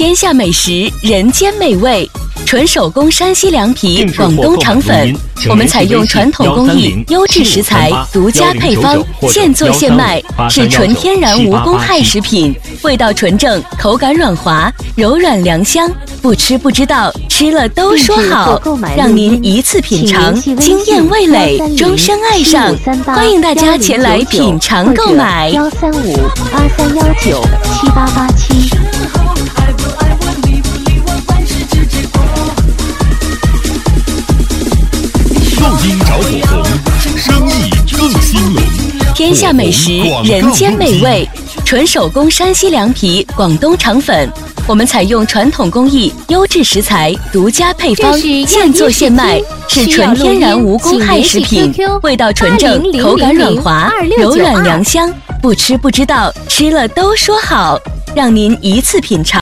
天下美食，人间美味，纯手工山西凉皮，广东肠粉。我们采用传统工艺、优质食材、独家配方，现做现卖，是纯天然无公害食品，味道纯正，口感软滑，柔软良香。不吃不知道，吃了都说好，让您一次品尝，惊艳味蕾，终身爱上。欢迎大家前来品尝购买。 13583197887。 录音找火红，生意更兴隆。 天下美食，人间美味，纯手工山西凉皮，广东肠粉。我们采用传统工艺、优质食材、独家配方，现做现卖，是纯天然无公害食品，味道纯正，口感软滑，柔软良香。不吃不知道，吃了都说好，让您一次品尝。